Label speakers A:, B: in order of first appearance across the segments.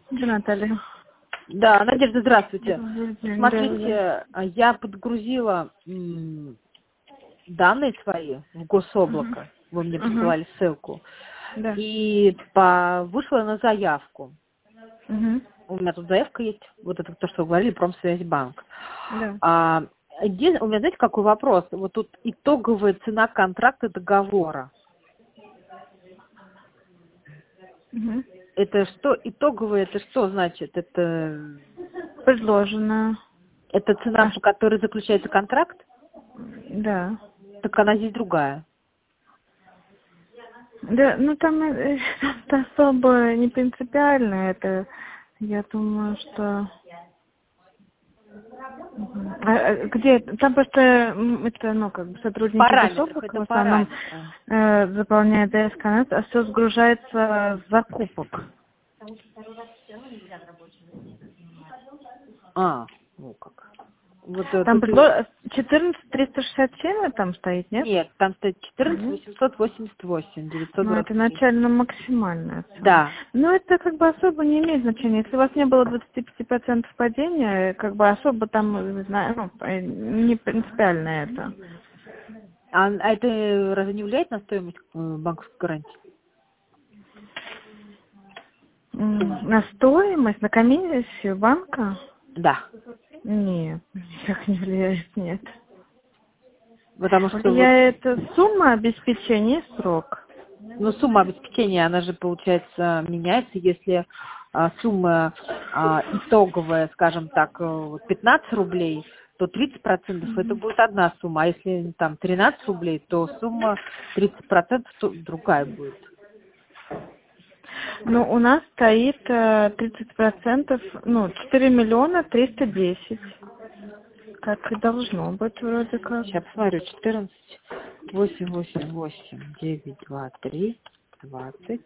A: Да, Наталья.
B: Да, Надежда, здравствуйте.
A: Добрый день.
B: Смотрите, я подгрузила данные свои в гособлако. Вы мне
A: Угу.
B: присылали ссылку.
A: Да.
B: И вышла на заявку.
A: Угу.
B: У меня тут заявка есть. Вот это то, что вы говорили, Промсвязьбанк.
A: Да.
B: У меня, знаете, какой вопрос? Вот тут итоговая цена контракта договора.
A: Угу.
B: Это что? Итоговая, это что значит?
A: Предложено.
B: Это цена,
A: А
B: по которой заключается контракт?
A: да.
B: Так она здесь другая.
A: Да, ну там это особо не принципиально. Это, я думаю, что... Мгм. Где? Там просто это, ну, как бы
B: В
A: сотрудники
B: параметрах,
A: гособлака
B: это
A: в основном
B: параметры.
A: заполняют ДСК, а все сгружается с закупок.
B: Ну как. Вот
A: Там
B: тут...
A: 14367 там стоит, нет?
B: Нет, там стоит 14
A: Мгм.
B: 888,
A: Ну, это
B: 923.
A: начально максимальная цена.
B: Да.
A: Но это как бы особо не имеет значения. Если у вас не было 25% падения, как бы особо там, не знаю, не принципиально это.
B: А это разве не влияет на стоимость банковской гарантии?
A: На стоимость, на комиссию банка?
B: Да.
A: Нет, никак не влияет, нет.
B: Потому что вот,
A: Влияет сумма обеспечения и срок.
B: сумма обеспечения, она же, получается, меняется, если сумма итоговая, скажем так, 15 рублей, то 30% это будет одна сумма, а если там 13 рублей, то сумма 30% другая будет.
A: Ну, у нас стоит 30%, 4 миллиона 310. Как и должно быть вроде как.
B: Сейчас посмотрю, 14, 8, 8, 8, 9, 2, 3, 20.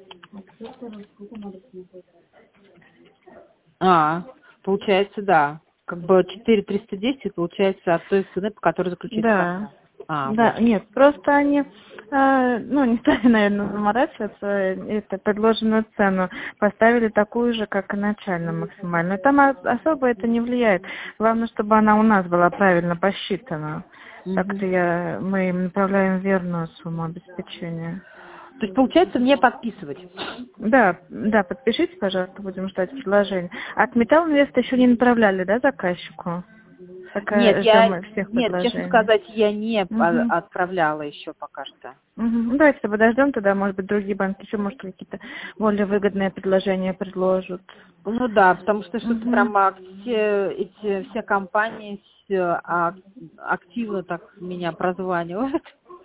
B: Получается, да. Как бы 4 310 получается от той цены, по которой заключается
A: Да.
B: контракт.
A: Да,
B: Вот.
A: нет, просто они, не стали, наверное, заморачиваться, это предложенную цену поставили такую же, как и начально максимальную. Там особо это не влияет. Главное, чтобы она у нас была правильно посчитана. Так-то
B: Мгм.
A: мы им направляем верную сумму обеспечения.
B: То есть, получается, мне подписывать.
A: Да, да, подпишите, пожалуйста, будем ждать предложения. От Металл Инвеста еще не направляли, да, заказчику? Пока ждем всех
B: Нет, честно
A: предложений.
B: сказать, я не
A: Угу.
B: отправляла еще пока что.
A: Угу. Давайте подождем тогда, может быть, другие банки еще, может, какие-то более выгодные предложения предложат.
B: Ну да, потому что что-то
A: Угу.
B: прямо все компании активно так меня прозванивают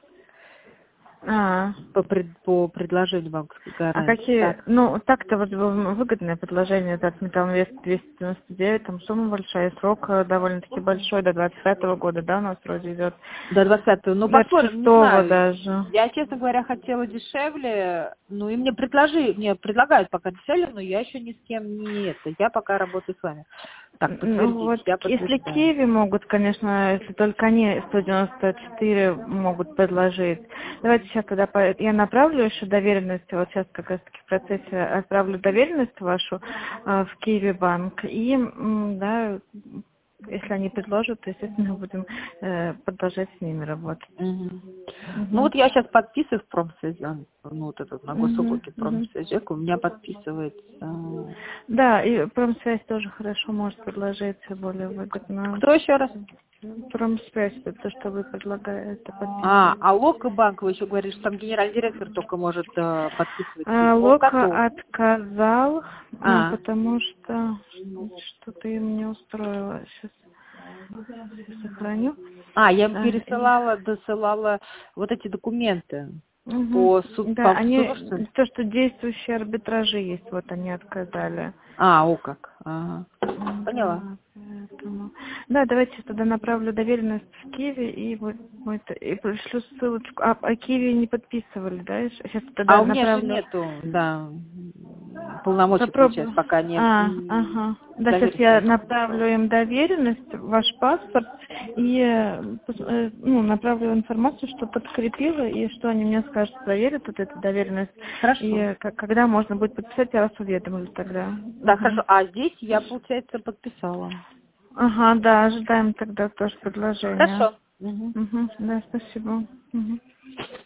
A: А,
B: по предложению банковской
A: а
B: гарантии.
A: какие,
B: Так.
A: так-то вот выгодное предложение, это от Металл Инвест 299, там сумма большая, срок довольно-таки большой, до 25 года, да, у нас вроде идет,
B: До 20-го. Ну,
A: до
B: посмотрим, не
A: 6-го
B: знаю.
A: даже.
B: Я, честно говоря, хотела дешевле. Ну, и мне предлагают пока дешевле, но я еще ни с кем не это. Я пока работаю с вами. Так,
A: Ну
B: подтвердить.
A: вот,
B: Я
A: если
B: подтверждаю.
A: Киви могут, конечно, если только они 194 могут предложить. Давайте сейчас тогда я направлю еще доверенность, вот сейчас как раз таки в процессе отправлю доверенность вашу в Киви банк. И, да, если они предложат, то, естественно, будем продолжать с ними работать.
B: Мгм. Ну,
A: Угу.
B: вот я сейчас подписываю в Промсвязь, вот этот на
A: Угу.
B: гособлаке
A: Угу.
B: Промсвязь, у меня подписывается.
A: Да, и промсвязь тоже хорошо может предложить более выгодно.
B: Кто еще раз?
A: Промсвязь, это то, что вы предлагаете, подписывать.
B: Локобанк, вы еще говорите, что там генеральный директор только может подписывать письмо. Он
A: Лока
B: готов.
A: отказал,
B: А,
A: потому что что-то им не устроило. Сейчас сохраню.
B: я им
A: И,
B: досылала вот эти документы
A: мгм.
B: по
A: Да,
B: по суду, что ли?
A: они, то, что действующие арбитражи есть, вот они отказали.
B: О как. Ага. Поняла.
A: Да, поэтому... Да, давайте тогда направлю доверенность в Киви и и пришлю ссылочку. А Киви не подписывали, да? Сейчас тогда
B: А у меня же
A: направлю.
B: нету, да, полномочий, получается, пока не...
A: Ага. Да, сейчас я направлю им доверенность, ваш паспорт, и направлю информацию, что подкрепила, и что они мне скажут, проверят вот эту доверенность.
B: Хорошо.
A: И когда можно будет подписать, я вас уведомлю тогда.
B: Да, хорошо. А здесь я, получается, подписала.
A: Ага, да, ожидаем тогда тоже предложения.
B: Хорошо.
A: Да, спасибо.